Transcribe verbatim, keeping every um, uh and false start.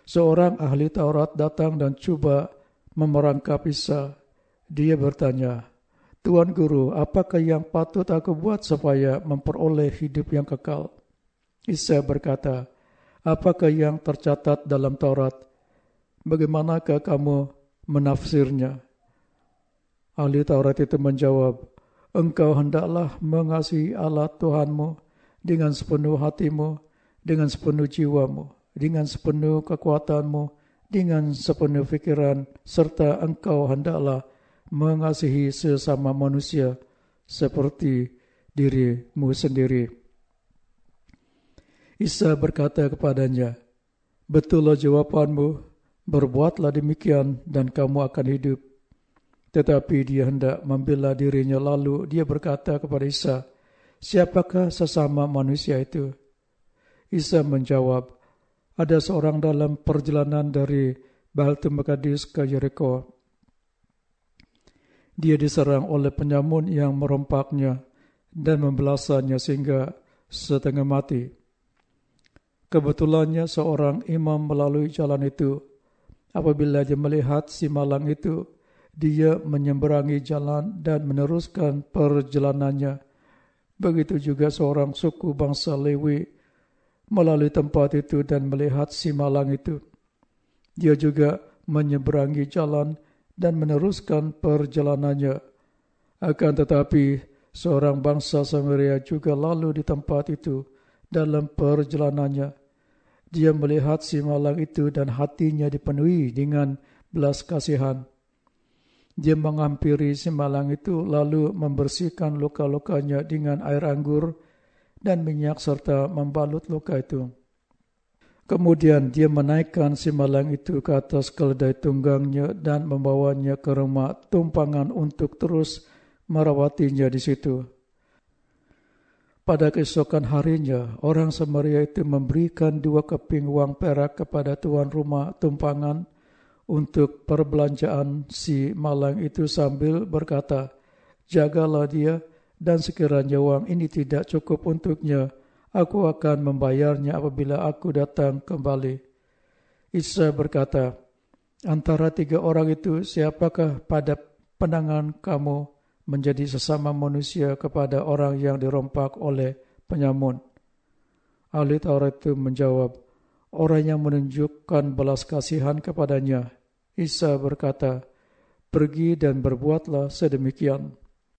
Seorang ahli Taurat datang dan coba memerangkap Isa. Dia bertanya, "Tuan Guru, apakah yang patut aku buat supaya memperoleh hidup yang kekal?" Isa berkata, "Apakah yang tercatat dalam Taurat? Bagaimanakah kamu menafsirnya?" Ahli Taurat itu menjawab, "Engkau hendaklah mengasihi Allah Tuhanmu dengan sepenuh hatimu, dengan sepenuh jiwamu, dengan sepenuh kekuatanmu, dengan sepenuh fikiran, serta engkau hendaklah mengasihi sesama manusia seperti dirimu sendiri." Isa berkata kepadanya, "Betullah jawabanmu, berbuatlah demikian dan kamu akan hidup." Tetapi dia hendak membela dirinya, lalu dia berkata kepada Isa, "Siapakah sesama manusia itu?" Isa menjawab, "Ada seorang dalam perjalanan dari Baitul Maqdis ke Yeriko. Dia diserang oleh penyamun yang merompaknya dan membelasanya sehingga setengah mati. Kebetulannya seorang imam melalui jalan itu. Apabila dia melihat si malang itu, dia menyeberangi jalan dan meneruskan perjalanannya. Begitu juga seorang suku bangsa Lewi melalui tempat itu dan melihat si malang itu. Dia juga menyeberangi jalan dan meneruskan perjalanannya. Akan tetapi seorang bangsa Samaria juga lalu di tempat itu dalam perjalanannya. Dia melihat si malang itu dan hatinya dipenuhi dengan belas kasihan. Dia menghampiri si malang itu lalu membersihkan luka-lukanya dengan air anggur dan minyak serta membalut luka itu. Kemudian dia menaikkan si malang itu ke atas keledai tunggangnya dan membawanya ke rumah tumpangan untuk terus merawatinya di situ. Pada keesokan harinya, orang Samaria itu memberikan dua keping uang perak kepada tuan rumah tumpangan untuk perbelanjaan si malang itu sambil berkata, "Jagalah dia, dan sekiranya uang ini tidak cukup untuknya, aku akan membayarnya apabila aku datang kembali." Isa berkata, "Antara tiga orang itu, siapakah pada pandangan kamu menjadi sesama manusia kepada orang yang dirompak oleh penyamun?" Ahli Taurat itu menjawab, "Orang yang menunjukkan belas kasihan kepadanya." Isa berkata, "Pergi dan berbuatlah sedemikian."